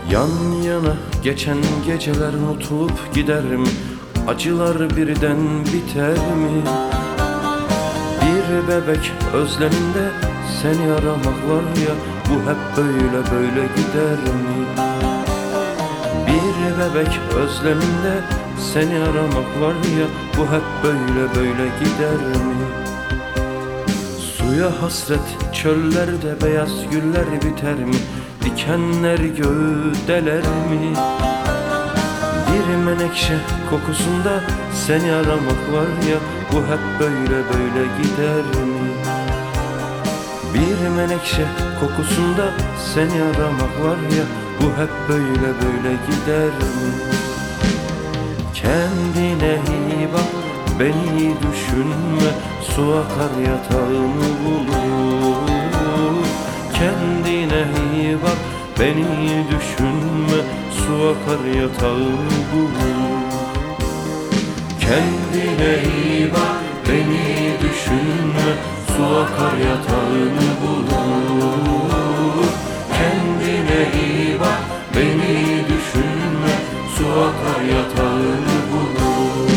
Yan yana geçen geceler unutulup gider mi? Acılar birden biter mi? Bir bebek özleminde seni aramak var ya, bu hep böyle böyle gider mi? Bir bebek özleminde seni aramak var ya, bu hep böyle böyle gider mi? Suya hasret çöllerde beyaz güller biter mi? Dikenler göğü deler mi? Bir menekşe kokusunda seni aramak var ya, bu hep böyle böyle gider mi? Bir menekşe kokusunda seni aramak var ya, bu hep böyle böyle gider mi? Kendine iyi bak, beni düşünme, su akar yatağını bulur. Kendine iyi bak, beni düşünme, su akar yatağını bulur. Kendine iyi bak, beni düşünme, su akar yatağını bulur. Kendine iyi bak, beni düşünme, su akar yatağını bulur.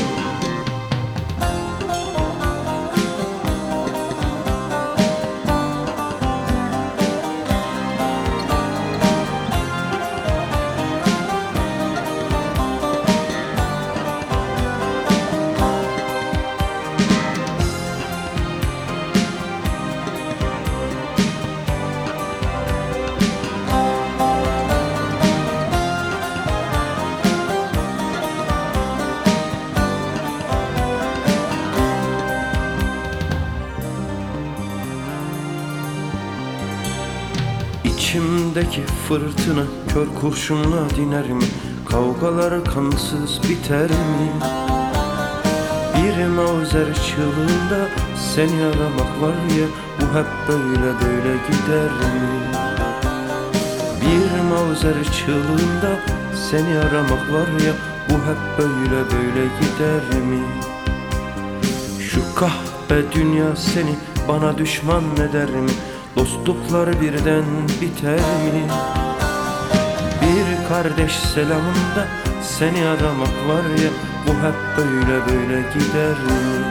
İçimdeki fırtına kör kurşunla diner mi? Kavgalar kansız biter mi? Bir mavzer çığlığında seni aramak var ya, bu hep böyle böyle gider mi? Bir mavzer çığlığında seni aramak var ya, bu hep böyle böyle gider mi? Şu kahpe dünya seni bana düşman eder mi? Dostluklar birden biter mi? Bir kardeş selamında seni aramak var ya, bu hep böyle böyle gider mi?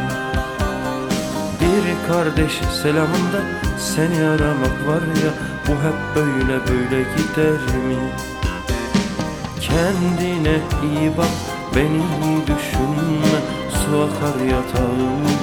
Bir kardeş selamında seni aramak var ya, bu hep böyle böyle gider mi? Kendine iyi bak, beni düşünme, su akar yatağını